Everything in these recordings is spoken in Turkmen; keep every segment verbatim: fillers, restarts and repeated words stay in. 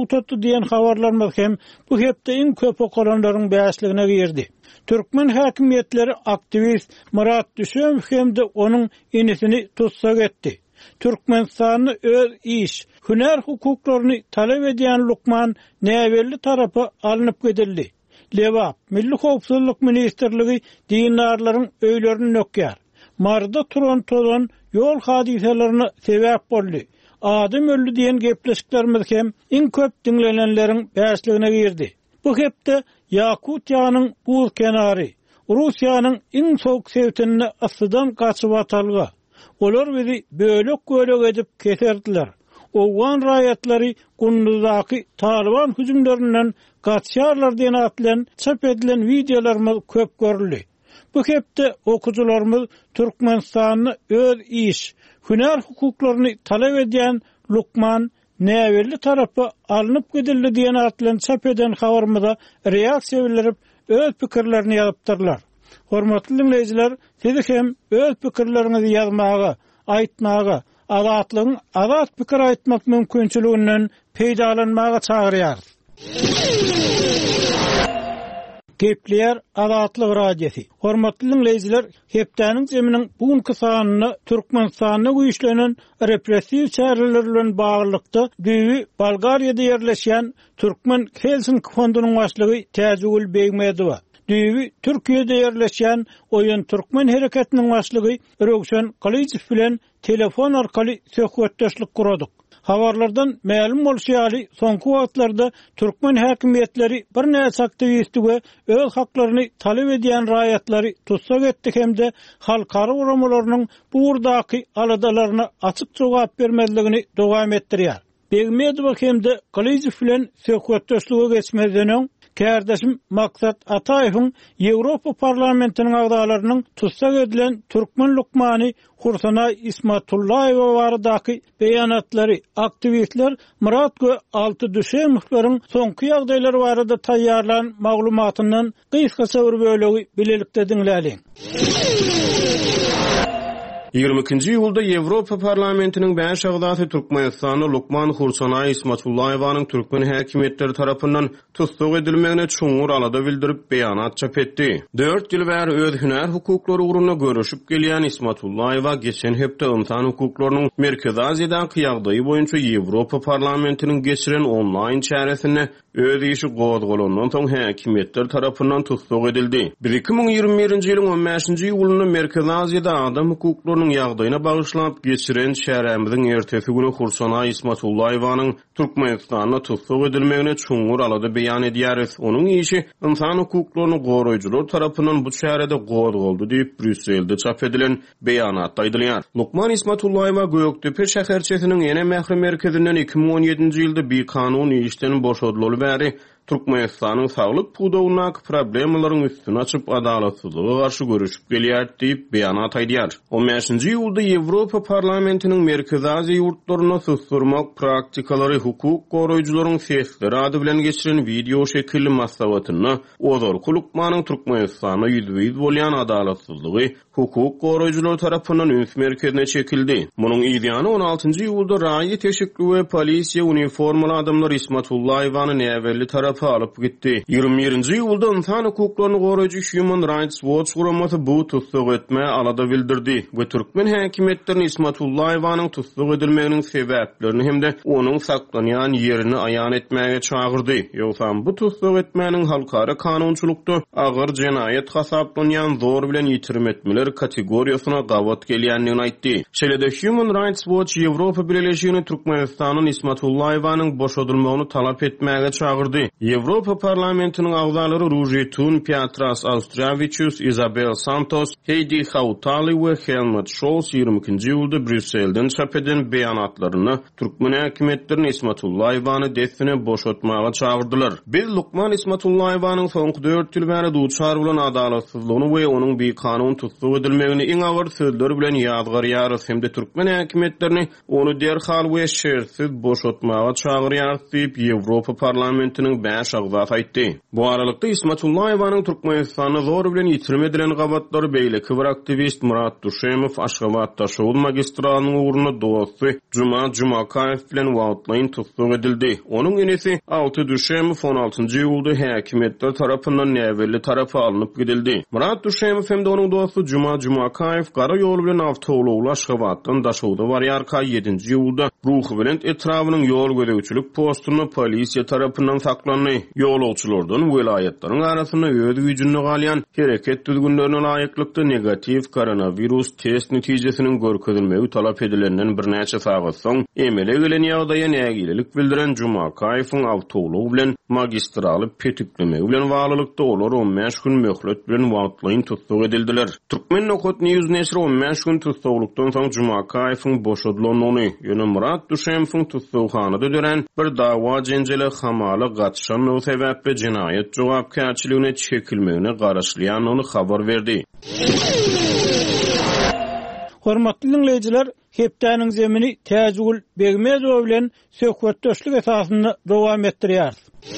tuttu diýen habarlar hem bu hepde iň köp okuranlaryň bäsligine girdi. Türkmen häkimetleri aktivist Murat Düşöm hem de onuň inisini tutsak etdi. Türkmenistany öz iş, hüner hukuklaryny talep edýän Lukman Näwelli tarapy alınıp gidildi. Lewap, Milli Howpsuzlyk Ministrligi dinarlaryň öýlerini nökýär. Marda Toronto'dan yol hadiselerini sebäp boldy. Adam öldü diýen gepleşiklerimiz hem iň köp dinlenenleriň bäsligine girdi. Bu hepde Yakutiýanyň buz kenary, Russiýanyň iň soğuk sewtenine asydan gaçyp atalga. Olar bizi bölek bölek edip keserdiler. Owgan raýatlary Gunduzdaky Taliban hüjümlerinden gaçýarlar diýen atlan çap edilen videolarymyz köp görüldi. Bu hepde okujularymyz Türkmenistanyny öz iş, hüner hukuklaryny talep edýän Lukman Näwelli tarapy alınıp gidildi diýen atlan çap eden habarymyza reaksiýa bildirip öz pikirlerini ýazypdyrlar. Hormatly dinleyijiler, siz hem öz pikirlerinizi ýazmagy, aýtmagy, azatlygyň azat pikir aýtmak mümkinçiliginden peýdalanmagy çagyrýar. Gepler Azatlyk radiosi. Hormatly dinleyijiler, hepdeniň jeminiň bugünkü sanyny Türkmenistanyna güýçlenen repressiw çäreler bilen baglykda düýbi Bolgariýada ýerleşýän Türkmen Helsinki fondunyň başlygy Täzgül Begmedowa, düýbi Türkiýede ýerleşýän Oýun Türkmen hereketiniň başlygy Rökşen Galyjew bilen telefon arkaly söhbetdeşlik guradyk. Habarlardan ma'lum bolýaly, soňky wagtlarda Türkmen häkimetleri bir näçe aktivistge öz haklaryny talep edýän raýatlary tutsak etdi hemde halkara uramalarynyň bu urdaky aladalaryna açyk jogap bermezligini dowam etdirýär. Begmedow hemde Galyjew bilen söhbetdeşlige geçmezden Kärdeşim Maksat Ataýewiň Ýewropa parlamentiniň agdalarynyň tutsak edilen Türkmen Lukmany Hursana İsmatullaýewa baradaky beýanatlary aktivistler Murat Alty Düşemowiň soňky ýagdaýlar barada taýýarlan maglumatyndan gysgaça bir bölegi bilelikde dinläliň. ýygrimi ikinji ýylda Ýewropa parlamentiniň beş agdaty Türkmenistany Lukman Hursana İsmatullaýewanyň Türkmen häkimetleri tarapyndan tutsak edilmegine çoňur alada bildirip beýanat çap etdi. dört ýyl bäri öz hüner hukuklary ugruna görüşip gelýän İsmatullaýewa geçen hepde insan hukuklarynyň Merkezi Aziýadaky ýagdaýy boýunça Ýewropa parlamentiniň geçiren online çäresine öz işi gozgolandan soň häkimetler tarapyndan tutsak edildi. iki ming ýygrimi birinji ýylyň on beşinji ýylyny Merkezi Aziýada adam hukuklarynyň ýagdaýyna bagyşlap geçiren şäherimiziň ertesi güni Hursana İsmatullaýewanyň Türkmenistanyna tutsak edilmegine çoňur alada beýan edýäris. Onuň işi insan hukuklaryny goraýjylar tarapyndan bu şäherede gozgoldy diýip Brüsselde çap edilen beýanatda aýdylýar. Lukman İsmatullaýewa Göktepe şäherçesiniň ene mährim merkezinden iki ming on ýedinji ýylda bir kanun işden boşadylyp bäri Türkmenistanyň saglyk puwdawyna problemlaryň üstüne açyp adalatsyzlyga garşy görüşip gelýär diýip beýanat aýdýar. on beşinji ýylda Ýewropa parlamentiniň Merkezi Aziýa ýurtlaryna susturmak praktikalary hukuk goraýjylaryň sesleri ady bilen geçiren video şekilli maslahatyny Ozor Lukmanyň Türkmenistana ýüzüýiz bolýan adalatsyzlygy hukuk goraýjylar tarapyndan üns merkezine çekildi. Munyň ýygyny on altynjy ýylda raýy teşekkür we polisiýa uniformaly adamlar İsmatullaýewany Näwelli tarapy alyp gitdi. ýygrimi birinji ýylda insan hukuklaryny goraýjy Human Rights Watch guramasy bu tutsak etme alada bildirdi we Türkmen häkimetlerini İsmatullaýewanyň tutsak edilmeginiň sebäplerini hemde onuň saklanýan ýerini aýan etmäge çagyrdy. Ýogsa bu tutsak etmeniň halkara kanunçylykda agyr jenaýet hasaplanýan zor bilen ýitirim etmeler kategoriýasyna gawat gelýändigini aýtdy. Şeýle-de Human Rights Watch Ýewropa Birleşigini Türkmenistanyň İsmatullaýewanyň boşadylmagyny talap etmäge çagyrdy. Ýewropa parlamentiniň agzalary Rujetun Piotras Austravichus, Isabel Santos, Heidi Hautali we Helmut Scholz ýygrimi ikinji ýylda Brüsselden çap eden beýanatlaryny Türkmen häkimetlerini İsmatullaýewany desine boşatmaga çagyrdylar. Biz Lukman İsmatullaýewanyň soňky dört ýyl bäri duçar bolan adalatsyzlygyny we onuň bir kanun tutsak edilmegini iň agyr sözler bilen ýazgarýarys hemde Türkmen häkimetlerini onu derhal we şertsiz boşatmaga çagyrýar diýip Ýewropa parlamentiniň bäş agzat aýtdy. Bu aralykda İsmatullaýewanyň Türkmenistany zor bilen ýitirme edilen gabatlary beýleki bir aktivist Murat Duşemow Aşgabatda şol magistratynyň uğruna dosty Juma Jumakayew bilen wagtlaýyn tutsak edildi. Onuň enesi alty Duşemow on altyncy ýylda häkimetler tarapyndan näwelli tarapy alınıp gidildi. Murat Duşemow hem de onuň dosty Juma Jumakayew gara ýol bilen awtowlukly Aşgabatdan daşawda barýarka ýedinji ýylda ruhy bilen etrawynyň ýol göregçilik postuny polisiýa tarapyndan saklandy. Ýolagçylardan welaýetlaryň arasynda öz güýjüni galýan hereket düzgünlerine laýyklykda negativ koronavirus test netijesiniň görkezilmegi talap edilenden bir näçe sagat soň emele gelen ýagdaýa nägilelik bildiren Jumakayewiň awtowlugy bilen magistraly petiklemegi bilen baglykda olar on beş gün möhlet bilen wagtlaýyn tutsak edildiler. Türkmen Nokot News näşri on beş gün tutsaklykdan soň Jumakayewiň boşadylyny ýöne Murat Duşemowyň tutsakhanada dören bir dawa jenjeli hamaly gatşanyň sebäpli jinayet jogapkärçiligine çekilmegine garaşlýan ony habar berdi. Hormatly dinleýijiler, hepdäniň zemini Täjgül Begmezow bilen söhbetdeşlik esasynda dowam etdirýär.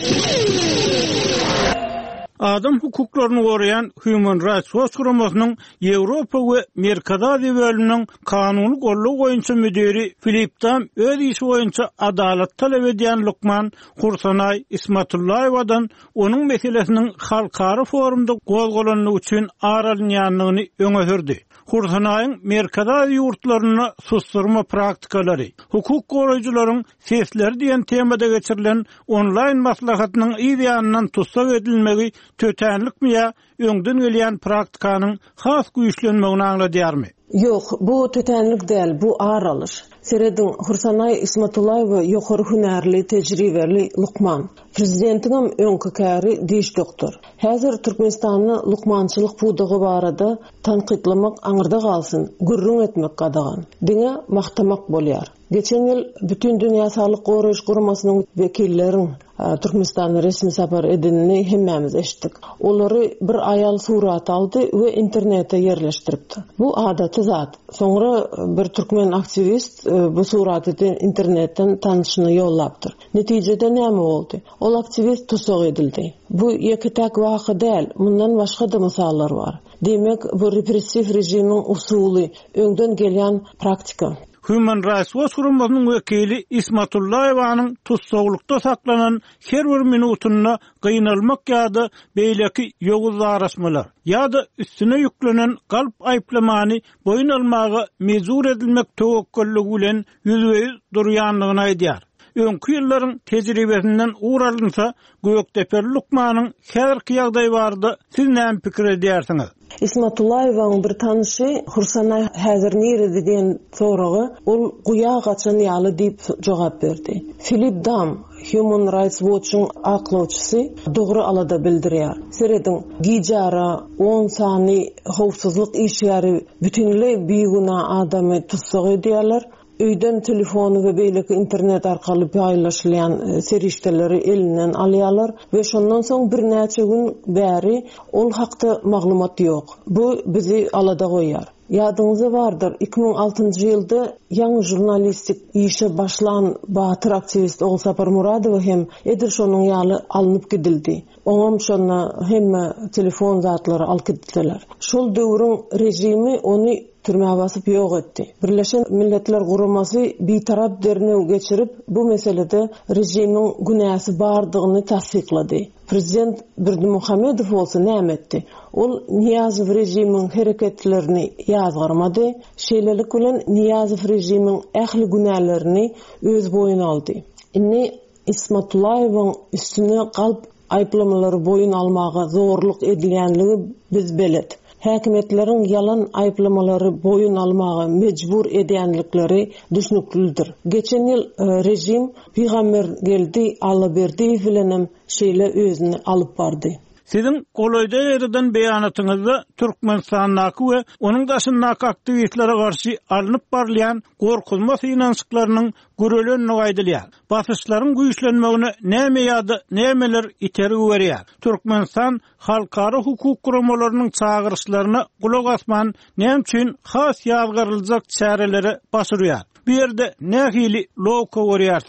Adam hukuklaryny gorayan Human Rights Watch guramasynyň Ýewropa we Merkez Aziýa bölüminiň kanuny gollaw goýunça müdiri Filip Dam öz işi boýunça adalat talap edýän Lukman Hursanay Ismatullaýewadan onuň meselesiniň halkara forumda gozgolanyny üçin aralynýanlygyny öňe sürdi. Hursanayň Merkez Aziýa ýurtlaryna susturma praktikalary, hukuk goraýjylaryň sesleri diýen temada geçirilen onlaýn maslahatynyň ýa-da tutsak edilmegi tötenlikmi ya öňden gelýän praktikanyň has güýçlenmegini aňladýarmy? Yok, bu tötenlik däl, bu aralış. Seredin Hursanay Ismatullaýew ýokary hünärli, tejribeli Lukman. Prezidentiňem öňkü käri diş doktor. Häzir Türkmenistanyny lukmançylyk pudugy barada tanqidlamak aňyrda galsyn, gürrüň etmek gadagan. Diňe maktamak bolýar. Geçen ýyl bütün dünýä sağlyk goraýyş guramasynyň wekilleriň Türkmenistana resmi sapar edinini hemmämiz eşitdik. Olary bir aýal surat aldy we internete ýerleşdiripdi. Bu adaty zat. Soňra bir türkmen aktivist bu suraty internetten tanışyny ýollapdyr. Netijede näme boldy? Ol aktivist tutsak edildi. Bu ýeketek waka däl, mundan başga da misallar bar. Demek bu repressiv rejimiň usuly, öňden gelýän praktika. Human Rights Watch guramasynyň wekili Ismatullaýewanyň tutsaklykda saklanan her bir minutyna gynalmak ýa-da beýleki ýoguz araşmalar ýa-da üstüne ýüklenen galp aýplamany boyun almagy mezur edilmek töwekkülligi bilen ýüzüýüz durýanlygyny aýdýar. Öňkü ýyllaryň tejribesinden uğralynsa Gökteper Lukmanyň herki ýagdaý bardy. Siz näme pikir edýärsiňiz? Ismatullaýewaň bir tanysy Hursanay häzir nerede diýen soragy ol guya gaçan ýaly diýip jogap berdi. Filip Dam Human Rights Watch'un aklawçysy dogry alada bildirýär. Seredin gijara on sany howpsuzlyk işleri bütünlüğü beýguna adamy tutsak edýärler. Öýden telefonu we beýleki internet arkaly paýlaşylan serişdeleri elinden alýarlar we şondan soň bir näçe gün bäri ol hakda maglumat ýok. Bu bizi alada goýar. Ýadyňyzda bardyr, iki ming altyncı ýylda ýaňy jurnalistik işe başlan Batyr aktivist Oğuzapar Muradow hem edir şonuň ýaly alınıp gidildi. Oňam şonu hemme telefon zatlary alyp gitdiler. Şol döwrüň rejimi ony türmäge basyp ýok etdi. Birleşen Milletler Guramasy bitarap dernew geçirip bu meselede rejimiň günäsi bardygyny tasdiklady. Prezident Berdimuhammedow bolsa näme etdi? Ol Niyazow rejimiň hereketlerini ýazgyrmady, şeýlelik bilen Niyazow rejimiň ähli günälerini öz boýuna aldy. Inni Ismatullaýewaň üstüne galp aýplamalary boyun almagy zorluk edilýänligi biz belet. Häkimetleriň yalan aýplamalary boyun almagy mejbur edýänlikleri düşnüklidir. Geçen ýyl rejim Peygamber geldi, Allah berdi bilenem şeýle özüni alyp bardy. Sizin goloýda ýerden beýanatyňyzda Türkmenistanyň we onuň daşyndaky aktivistlere garşy alınıp barlayan gorkuzma finansyklarynyň göreleni aýdylýar. Basyşlaryň güýçlenmegine näme ýa-da nämeler iteri berýär. Türkmenistan halkara hukuk guramalarynyň çağırışlaryna gulak asman näme üçin has ýazgyryljak çäreleri başyrýar. Bu ýerde nähili lowka görýärsiňiz?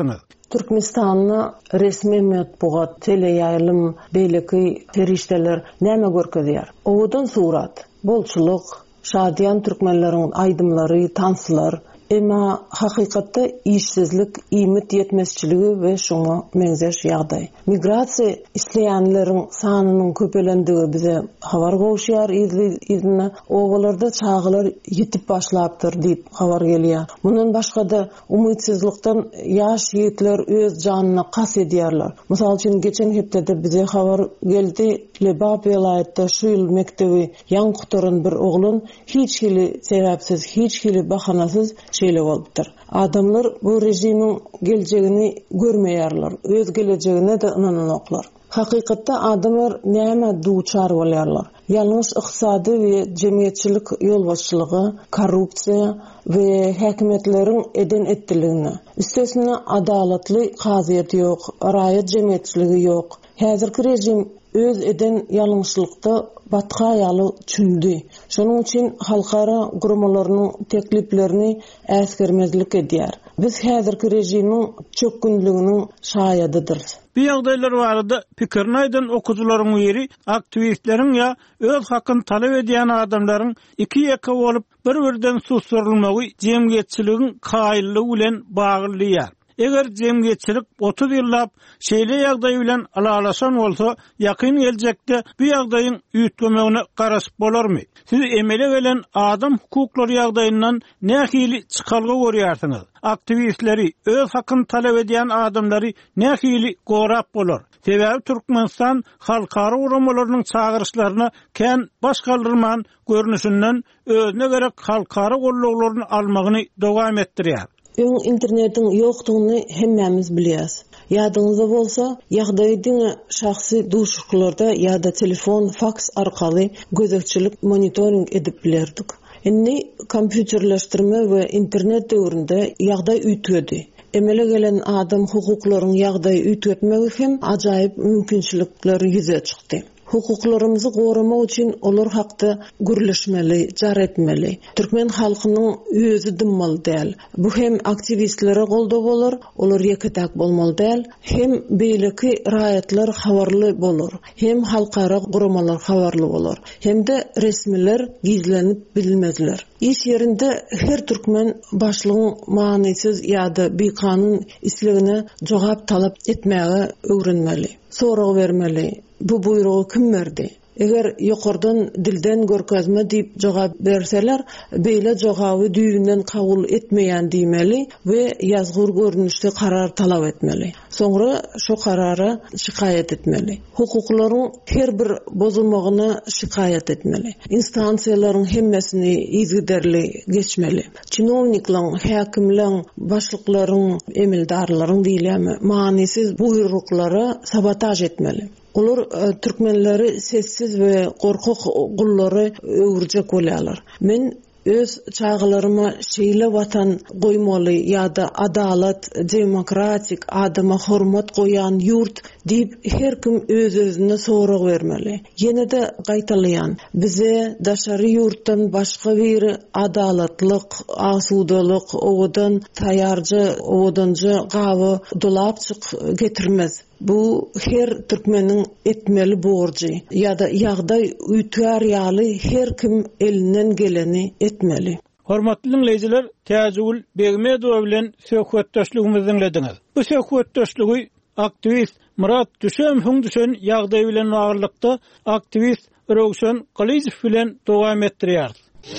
Türkmenistan'na resmi matbuat, teleyayılım, beyleki ferişteler näme görkezýär? Owadan surat, bolçuluk, şadiyan türkmenleriň aýdymlary, tanslar, emma hakykatda işsizlik, iýmit ýetmezçiligi we şoňa meňzeş ýagdaý. Migrasiýa isleýänleriň sanynyň köpelendige bize habar gowşýar izine. Owalarda çağılar ýetip başlapdyr diýip habar gelýär. Mundan başga da umytsızlykdan ýaş ýigitler öz janyna kas edýärler. Mysal üçin geçen hepde bize habar geldi, Lebap vilayetinde şu ýyl mektebi ýanqytaran bir oglun hiç hili sebäpsiz, hiç hili bahanasız şeýle bolupdyr. Adamlar bu rejimiň geljegini görmeýärler, öz gelejegine de inananoklar. Hakykatda adamlar näme duçar bolýarlar? Ýalňyş ykdysady we jemgyýetçilik ýolbaşçylygy, korrupsiýa we häkimetleriň eden etdiligini. Üstesine adalatly kaziýet ýok, raýat jemgyýetçiligi ýok. Häzirki rejim öz eden ýalňyşlykda batga ýaly çündü. Şonuň üçin halkara gurumalarynyň tekliplerini äsgermezlik edýär. Biz häzirki rejimiň çökünliginiň şaýadydyr. Bu ýagdaýlar barada pikirini aýdan okuwçylaryň biri aktivistleriň ýa öz hakyny talap edýän adamlaryň iki ýaka bolup bir-birden susturulmagy jemgyýetçiligiň kaýyllygy bilen baglanýar. Eger jemgyýetçilik otuz ýyllap şeýle ýagdaý bilen alalaşan bolsa, ýakyn geljekde bu ýagdaýyň üýtgemegine garaşyp bolarmy? Siz emele gelen adam hukuklary ýagdaýyndan nähili çykalga görýärsiňiz? Aktivistleri, öz hakyny talap edýän adamlary nähili gorap bolar? Sebäbi Türkmenistan halkara uramalarynyň çağırışlaryna kän baş galdyrman görnüşinden özüne gerek halkara golluglaryny almagyny dowam etdirýär. Öň internetiň ýokdugyny hemmämiz bilýäs. Ýadyňyzda bolsa, ýagdaýyň şahsy duşuklarda ýa-da telefon, faks arkaly gözekçilik monitoring edip bilerdik. Indi kompýuterleşdirme we internet döwründe ýagdaý üýtgedi. Emele gelen adam hukuklaryň ýagdaý üýtgetmegi hem ajaýyp mümkinçilikleri ýüze çykdy. Hukuklarymyzy goramak üçin olar hakda gürleşmeli, jar etmeli. Türkmen halkynyň özü dymmaly däl. Bu hem aktivistlere golda bolar, olar ýeketäk bolmaly däl, hem beýleki raýatlar habarly bolar, hem halkara guramalar habarly bolar, hem de resmiler gizlenip bilmezler. İş yerinde her türkmen başlygyň manysyz ýa-da bekanun islegine jogap talap etmäge öwrenmeli, sorag bermeli. Bu buyruğu kim verdi? Eger ýokardan dilden görkezme diýip jogap berseler, beýle jogaby düýünden kabul etmeýän diýmeli we ýazgyr görnüşde karar talap etmeli. Soňra şo karara şikaýet etmeli. Hukuklaryň her bir bozulmagyna şikaýet etmeli. Instansiýalaryň hemmesini izgiderli geçmeli. Çinovniklaryň, häkimleň, başlyklaryň, emeldarlaryň diýilemi manysyz buyruklara sabotaj etmeli. Olar türkmenleri sessiz we gorkak gullary öwürjek bolýarlar. Men öz çağılaryma şeýle watan goýmaly ýa-da adalat, demokratik, adama hormat goýan ýurt diýip her kim öz-özüne sorag bermeli. Ýene de gaýtalýan, bize daşary ýurtdan başga bir adalatlyk, asudalyk, owadan taýarjy, owadanjy gawy dolapçyk getirmez. Bu her türkmeniň etmeli borjy ýa-da ýagdaý üýtgär ýaly her kim elinden geleni etmeli. Hormatly dinleýijiler, Täzegül Begmedow bilen söhbetdeşligimizi dinlediňiz. Bu söhbetdeşligi aktivist Murat Düşemhiň düşen ýagdaý bilen baglykda aktivist Rowşan Galyjew bilen dowam etdirýär.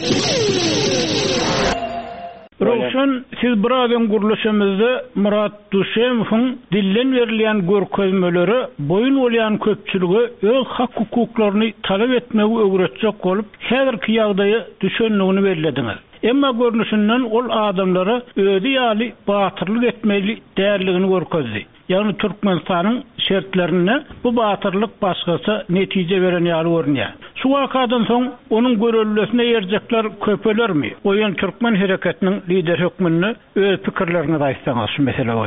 Rowşan, siz birazdan guruluşymyzda Murat Düşemhiň dillen berilýän görkezmeleri boyun bolýan köpçüligi öz hak hukuklaryny talap etmegi öwretjek bolup, häzirki ýagdaýy düşenligini bellädiňiz. Emma görnüşinden ol adamlara özi ýaly batyrlyk etmeli därligini görkezdi. Ýagny Türkmenistanyň şertlerine bu batyrlyk başgasa netije beren ýaly görnýär. Şu wakadan soň onuň görelmesine ýerjekler köpelermi? Oýan Türkmen hereketiniň lider hökmünde öz pikirlerini daýsaňyz şu mesele boýunça.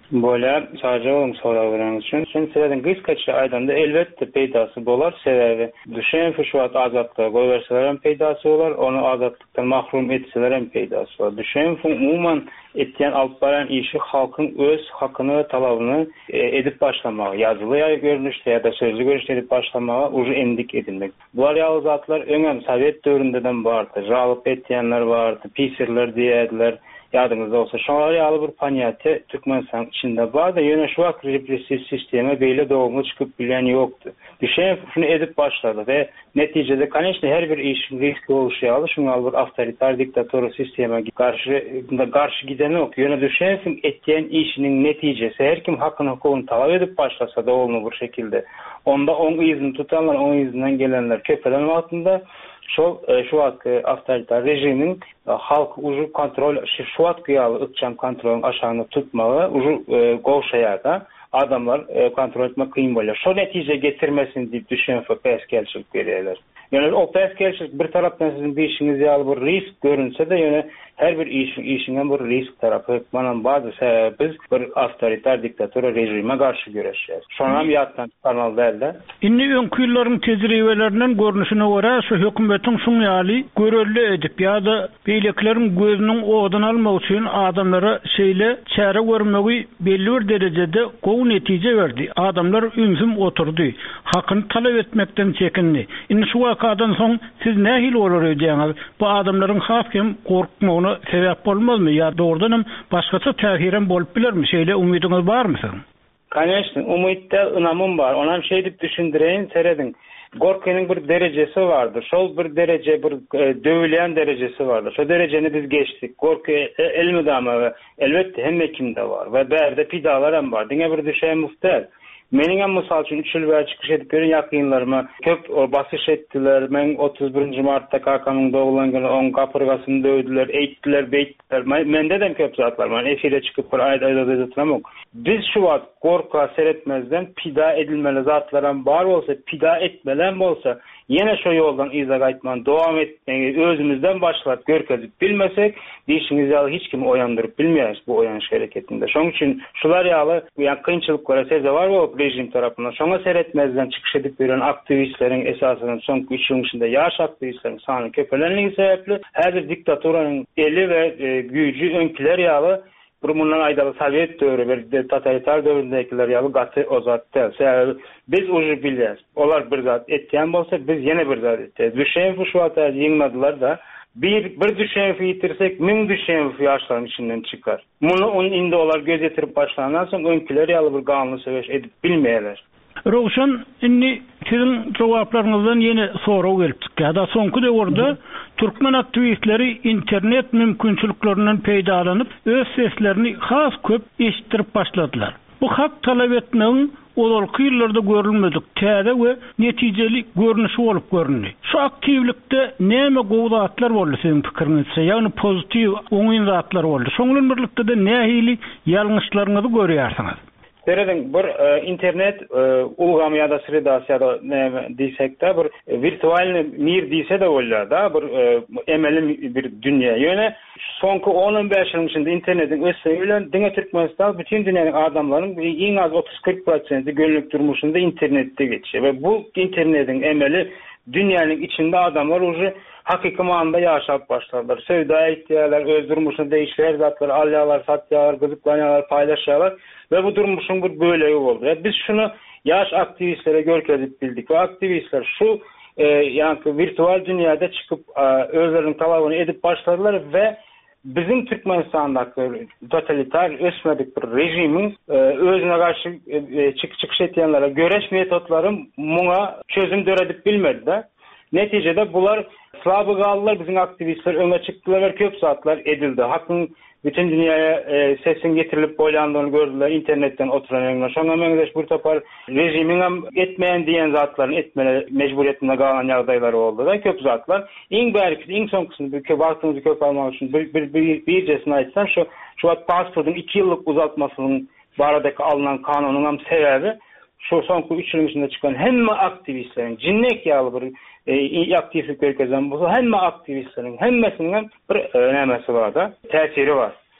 Böyle sadece olum soralarınız için. Şimdi sizden kıskaça aydanda elbette peydası bolar. Sebebi düşen fışvat azatlığa koy verseler peydası olar. Onu azatlıktan mahrum etseler hem peydası olar. Düşen fın umuman etken alıp baran işi halkın öz hakkını ve talabını e, edip başlamağı. Yazılı ya görünüşte ya da sözlü görünüşte edip başlamağı ucu endik edilmek. Bular yağlı zatlar önem Sovet dövründeden vardı. Ralıp etkenler vardı. Pisirler diyediler. Yadınızda olsa. Şoňa ýaly bir paniýaty Türkmenistan içinde bar da ýöne şu wagt repressiw sisteme beýle dogmy çykyp bilen ýokdy. Düşen şunu edip başlady we netijede kanyşny her bir işin riski bolşýaly, şoňa bir awtoritar diktator sisteme garşy garşy giden ok. Ýöne düşen etdiň işiniň netijesi her kim hakyny hukukyny talap edip başlasa da olmaly bir şekilde. Onda oň izini tutanlar, oň izinden gelenler köpelen wagtynda şu şu wagt awtoritar rejimiň halk uju kontrol şu wagt ýaly ykçam kontrolyň aşagyny tutmagy uju gowşaýarda adamlar kontrol etmek kıyın bolýar. Şo netije getirmesin diýip düşen peskelçilik berýärler. Yani o peskelçilik bir tarapdan sizin bir işiniz ýaly bir risk görünse de ýöne her bir iş işiňe bir risk tarapy. Manan bazı biz bir awtoritar diktator rejime garşy göreşýär. Şonam ýatdan kanal däldi. Inni öňkü ýyllaryň tejribeleriniň görnüşine görä şu hökümetiň şuň ýaly görelli edip ýa-da beýlekleriň gözüniň oğdan almak üçin adamlara şeýle çäre görmegi belli bir derejede gowy netije berdi. Adamlar ünsüm oturdy. Hakyny talap etmekden çekindi. Inni şu wakadan soň siz nähil bolar edýäňiz? Bu adamlaryň hakim gorkmagyna sebäp bolmazmy? Ýa doğrudan başgaça täsiren bolup bilermi? Şeýle umydyňyz barmy siň? Kanyşny umytda ynamym bar. Onam şeý diýip düşündireýin, seredin. Gorkynyň bir derecesi vardır. Şol bir derece bir e, döwülen derecesi vardır. Şo dereceni biz geçtik. Gorky e, elmidama elbette hemme kimde var we berde pidalar hem bar. Diňe bir düşen muhtar. Meniň hem mysal üçin üç ýyl we çykyş edip gören ýakynlaryma köp basyş etdiler. Men otuz birinji martda K K nyň dogulanyny oň gapyrgasyny döwdüler, eýtdiler, beýtdiler. Mende de köp zatlar bar. Efire çykyp bir aýda aýda turamok. Biz şu wagt gorka seretmezden pida edilmeli zatlar hem bar bolsa, pida etmelen bolsa, yine şu yoldan izah aýtman, dowam etmeyi özümizden başlap görkezip bilmesek, diýişiňiz ýaly hiç kim oyandyryp bilmeýär bu oýanyş hereketinde. Şoň üçin şular ýaly ýa kynçylyklara seze bar bolup rejim tarapyndan şoňa seretmezden çykyş edip beren aktivistleriň esasyny soňky üç ýyl içinde ýaş aktivistleriň sany köpelenligi sebäpli häzir diktatoranyň eli we e, güýji öňkiler ýaly bundan aýdaly Sovet döwrü bir totalitar döwründekiler ýaly gaty ozatdy. Sebäbi biz uju bilýäs. Olar bir zat etýän bolsa biz ýene bir zat etýäs. Düşen şu wagtda ýyňmadylar da bir bir düşen ýitirsek min düşen ýaşlaryň içinden çykar. Muny on indi olar göz ýetirip başlandan soň öňkiler ýaly bir ganyny söwüş edip bilmeýärler. Rowşan, inni sizin cevaplarınızdan yeni soru gelipdik. Ya da soňky döwürde Türkmen aktivistleri internet mümkinçiliklerinden peýdalanıp öz seslerini has köp eşitdirip başladylar. Bu hak talap etmegiň olalky ýyllarda görülmedik täze we netijeli görnüşi bolup göründi. Şu aktivlikde näme gowdatlar boldy siziň pikiriňizçe? Ýagny pozitiv oňyn zatlar boldy. Şoňlan birlikde de nähili ýalňyşlaryňyzy görýärsiňiz? Seredin bir e, internet e, ulgamy ýa-da sredasy ýa-da näme diýsek de bir e, virtualny mir diýse de bolýar da bir e, emeli bir dünýä. Ýöne soňky on on beş ýyl içinde internetiň ösüňi bilen diňe Türkmenistan bütün dünýäniň adamlarynyň iň az otuz kırk prosenti günlük durmuşynda internetde geçýär we bu internetiň emeli dünýäniň içinde adamlar uju hakiki manada ýaşap başladylar. Söwda etýärler, öz durmuşyny değişler zatlar alýarlar, satýarlar, gyzyklanýarlar, paýlaşýarlar ve bu durmuşun bir bölegi boldu. Biz şunu yaş aktivistlere görkezip bildik ve aktivistler şu e, yani virtual dünyada çıkıp e, özlerinin talabyny edip başladılar ve bizim Türkmenistan'daki totalitar ösmedik bir rejimin e, özüne karşı e, çık çıkış etyenlere göreş metotları buna çözüm döredip bilmedi de. Neticede bular slabı kaldılar, bizim aktivistler öne çıktılar ve köp saatler edildi. Hakkın bütün dünyaya e, sesin getirilip boylandığını gördüler internetten oturanlar. Şoňa meňzeş bir topar rejimin etmeyen diyen zatların etmeli mecburiyetinde kalan ýagdaýlary oldu da köp zatlar. İň bärki iň soňkusyny bir köp wagtyňyzy köp almak üçin bir bir bir birjesini aýtsam şu şu pasportyň iki ýyllyk uzatmasynyň baradaky alınan kanunyň hem sebebi şu soňky üç ýyl içinde çykan hemme aktivistleriň jinnek ýaly bir e, aktivistlik görkezden bolsa hemme aktivistleriň hemmesiniň bir önemesi bar da täsiri bar.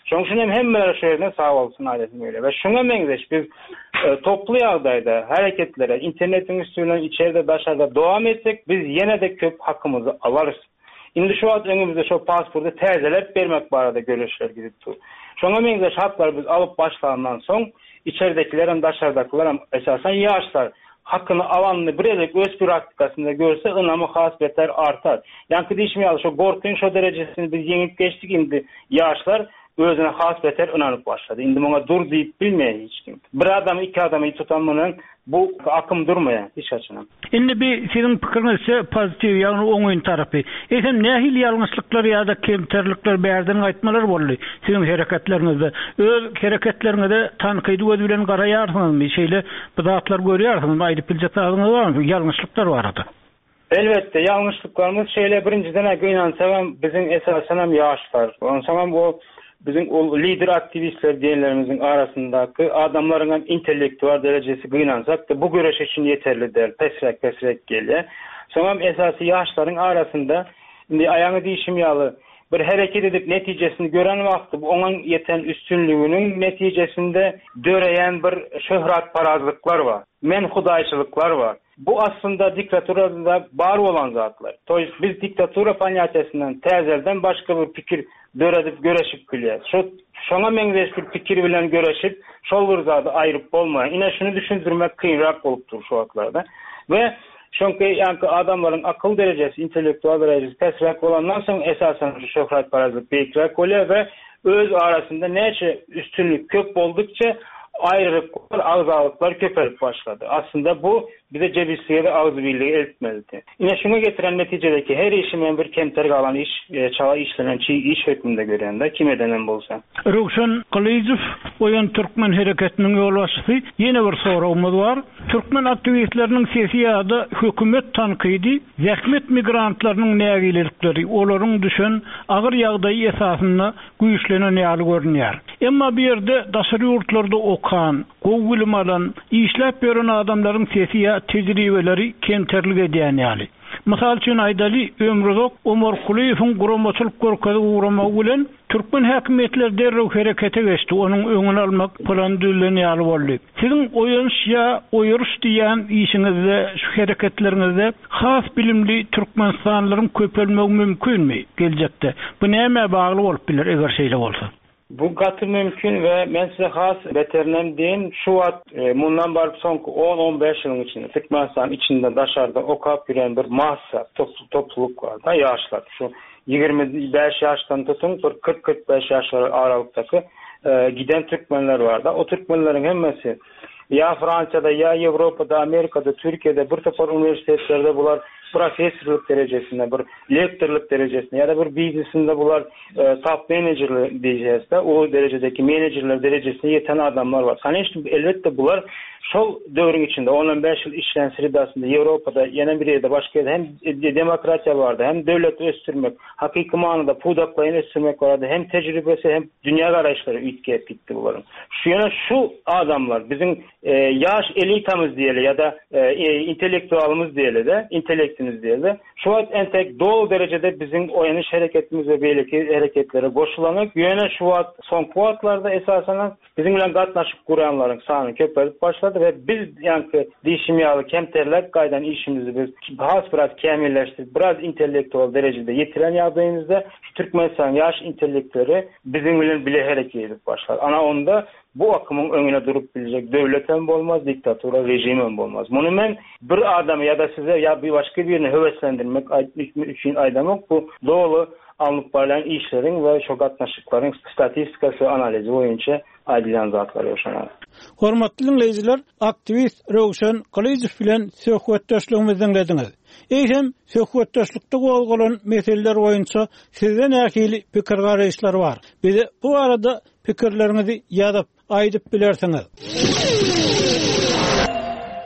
Şoň üçin hem hemmeler şu ýerden sag bolsun aýdym öýle. We şoňa meňzeş biz e, toplu ýagdaýda hareketlere internetiň üstünden içeride daşarda dowam etsek biz ýene-de köp hakkymyzy alarys. Indi şu wagt öňümizde şu pasporty täzelep bermek barada görüşler gidip dur. Şoňa meňzeş haklar biz alyp başlagandan soň içeridekiler hem daşardakylar hem esasen ýaşlar hakkını alanını birlik öz praktikasında görse ınamı has beter artar. Yani diýişmi şu gorkun şu derejesini biz yeňip geçtik indi ýaşlar özüne has beter ınanyp başlady. Indi muňa dur diýip bilmeýär hiç kim. Bir adam iki adamy tutanmadan bu akım durmaýar hiç açynan. Indi bir sizin pikirinizçe pozitiv ýagny oňuň tarapy. Eýsem nähili ýalňyşlyklar ýa-da kemterlikler bärden aýtmalar boldy sizin hereketleриňizde. Öz hereketleриňizde tanqydy göz bilen garaýarsyňyzmy? Şeýle bu zatlar görýärsiňiz, aýdyp biljekdiňiz barmy? Ýalňyşlyklar barada. Elbette ýalňyşlyklarymyz şeýle birinciden gynansaň bizim esasen hem ýaşlar. Onsoň bu bizim o lider aktivistler diýenlerimizin arasyndaky adamlaryň intellektual derejesi gynansak da bu göreş için yeterli der. Pesrek pesrek gelýär. Soňam esasy ýaşlaryň arasynda indi aýaňy diýişim ýaly bir hereket edip netijesini gören wagtda bu oňa yeten üstünlüğünün netijesinde döreyen bir şöhrat parazlyklar var. Men hudaýçylyklar var. Bu aslında diktaturada bar olan zatlar. Toys biz diktatura panyatyasından täzelden başka bir pikir döredip göreşip bilýär. Şo şoňa meňzeş bir pikir bilen göreşip şol bir zady aýryp bolmaýar. Ine şunu düşündirmek kynrak bolup dur şu wagtlarda. We şonky ýa-ni adamlaryň akyl derejesi, intellektual derejesi täsirlik bolandan soň esasen şu şöhrat parazlyk beýikrak bolýar we öz arasynda näçe üstünlük köp boldukça ayrılıklar, ağzalıklar köperip başladı. Aslında bu bize cebisliğe ağzı birliği eltmezdi. Yine şuna getiren neticedeki her işimen bir kemter kalan iş, e, çala işlenen çiğ iş hükmünde gören de kim edenen bolsa. Ruşen Kılıcıf, Oyan Türkmen hareketinin yol başçısı, yine bir sorumuz var. Türkmen aktivistlerinin sesiyada hükümet tanqidi, zahmet migrantlarının nägilerikleri, olaryň düşen ağır ýagdaý esasında güýçlenen ýaly görünýär. Emma bir yerde daşary ýurtlarda okan, gowy alan, işläp beren adamlaryň sesiýa tejribeleri kemterlik edýän ýaly. Mysal üçin aýdaly Ömrüzok Omar Kuliýewiň guramaçylyk gorkady uğramagy bilen Türkmen häkimetleri derrew herekete geçdi. Onuň öňüni almak plan düzlen ýaly boldy. Siziň oýunş ýa oýuruş diýen işiňizde, şu hereketleriňizde has bilimli Türkmenstanlaryň köpelmegi mümkinmi geljekde? Bu näme bagly bolup biler eger şeýle bolsa? Bu gatı mümkün ve men size has veterinem deyin şu at e, bundan barıp sonku on on beş yılın içinde Türkmenistan içinde daşarda okap giren bir massa toplu, topluluk var da yaşlar şu yirmi beş yaştan tutun kırk kırk beş yaşlar aralıktaki e, giden Türkmenler var da o Türkmenlerin hemmesi ya Fransa'da ya Avrupa'da Amerika'da Türkiye'de bir topar üniversitelerde bular profesörlük derejesinde, bir lektorluk derejesinde ya da bir biznesinde bular e, top managerler diyeceğiz de o derecedeki menajerler derecesine yeten adamlar var. Hani işte elbette bular şol dövrün içinde on on beş yıl işlen sırasında Avrupa'da yine bir yerde başka yerde hem demokrasiya vardı hem devlet östürmek, hakiki manada pudaklayın östürmek vardı hem tecrübesi hem dünya arayışları ütkiyet gitti bunların. Şu yana şu adamlar bizim e, yaş elitamız diyelim ya da e, intelektüalımız diyelim de intelektimiz diyelim de şu an en tek doğal derecede bizim oyanış hareketimiz ve belki hareketlere koşulanık yöne şu an son kuatlarda esasen bizimle katnaşıp kuranların sahne köperip başladı ve biz yani değişimyalı kemterler kaydan işimizi biz has biraz kemilleştirip biraz intelektüel derecede yetiren yardımımızda Türkmenistan yaş intelektüeli bizimle bile hareket edip başlar. Ana onda bu akımın önüne durup bilecek devletten olmaz, diktatura, rejimen olmaz. Bunu men bir adamı ya da size ya bir başka birini heveslendirmek için aydamak bu doğru anlık bağlayan işlerin ve çok atnaşıkların statistikası analizi boyunca aýdylan zatlar ýoşanar. Hormatly dinleýijiler, aktivist Rowşan Kılıcıf bilen söhbetdeşligimizi dinlediňiz. Eýsem söhbetdeşlikde bolgalan meseleler boýunça sizden nähili pikir garaýşlar bar. Bize bu arada pikirlerinizi ýazyp aýdyp bilersiňiz.